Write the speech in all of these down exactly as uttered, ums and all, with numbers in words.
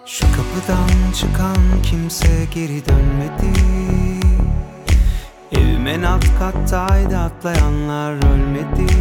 Şu kapıdan çıkan kimse geri dönmedi. Evimin alt kattaydı, atlayanlar ölmedi.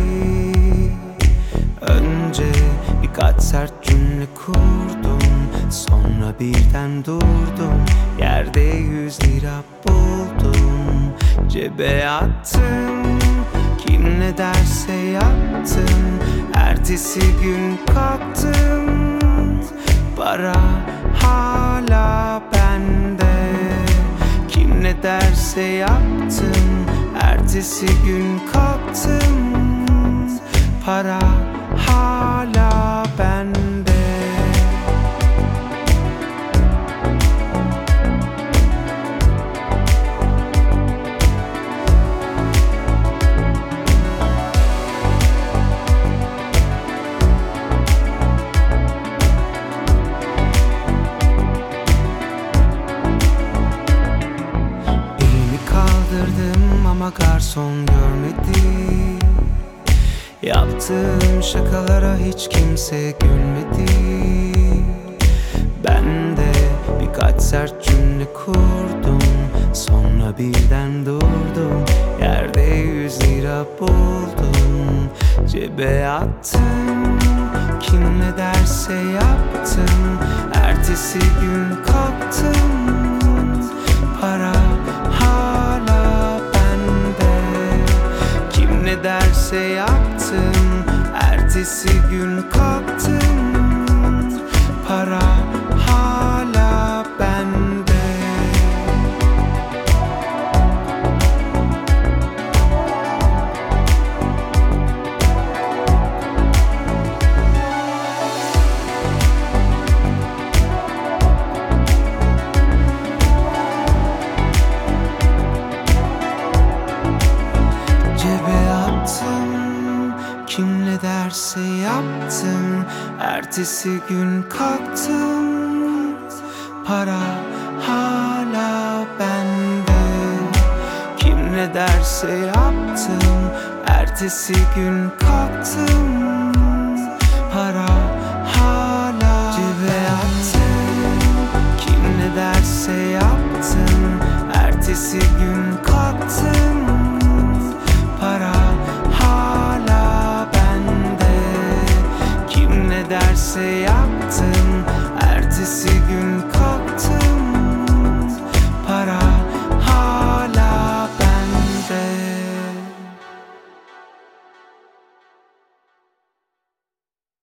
Önce birkaç sert cümle kurdum, sonra birden durdum. Yerde yüz lira buldum, cebe attım. Kim ne derse yaptım. Ertesi gün kalktım, para hala bende. Kim ne derse yaptım. Ertesi gün kalktım, para hala bende. Ama garson görmedi. Yaptığım şakalara hiç kimse gülmedi. Ben de birkaç sert cümle kurdum, sonra birden durdum. Yerde yüz lira buldum, cebe attım. Kim ne derse yaptım. Ertesi gün kalktım, para hala bende. Kim ne derse yaptım. Ertesi gün kalktım, para hala bende. Kim ne derse yaptım. Ertesi gün kalktım, para hala bende. Kim ne derse yaptım. Ertesi gün kalktım,